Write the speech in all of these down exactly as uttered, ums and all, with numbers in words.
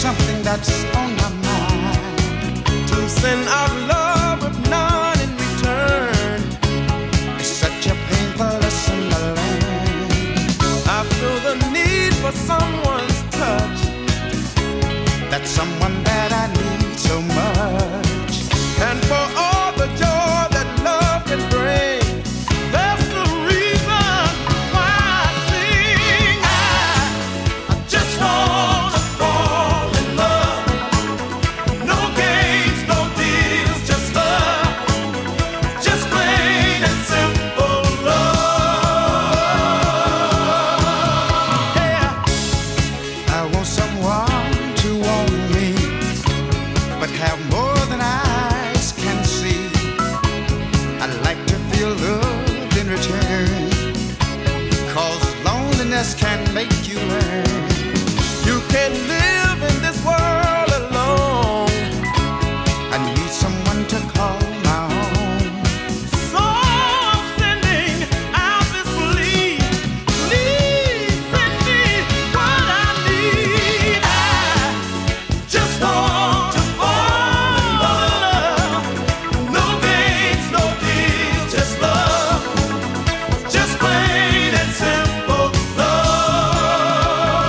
something that's on my mind. To send out love with none in return is such a painful lesson to learn. I feel the need for someone's touch, that's someone that I need so much. And for all the joy that love can bring, that's the reason why I sing. I, I just want to fall in love. No games, no deals, just love. Just plain and simple love. Yeah, I want someone to own me, but have more than eyes can see. I like to feel loved in return, 'cause loneliness can make you learn. You can't live in this world alone. I need someone to call my own. So I'm sending out this plea. Please send me what I need. I just want to fall in love. No games, no deals, just love. Just plain and simple love.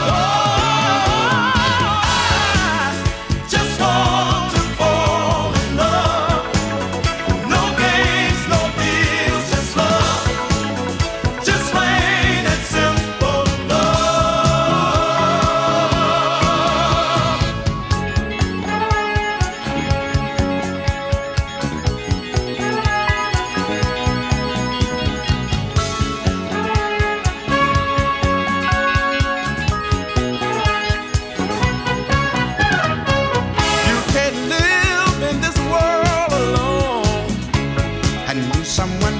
I just want to fall in love. No games, no deals, just love. Just plain and simple You can't live in this world alone. I need someone